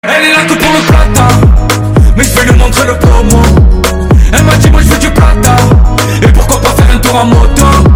Elle est là tout pour le plata, mais je vais lui montrer le promo. Elle m'a dit moi je veux du plata, et pourquoi pas faire un tour en moto.